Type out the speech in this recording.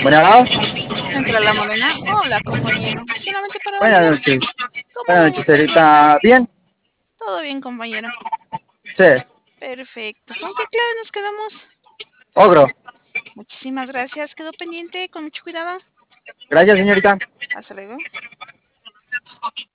Bueno, Central La Morena. Hola, compañero. Solamente para buenas validar noches. Buenas cómo noches, se señorita. encuentra. ¿Bien? Todo bien, compañero. Sí. Perfecto. ¿Con qué clave nos quedamos? Ogro. Muchísimas gracias. Quedó pendiente con mucho cuidado. Gracias, señorita. Hasta luego.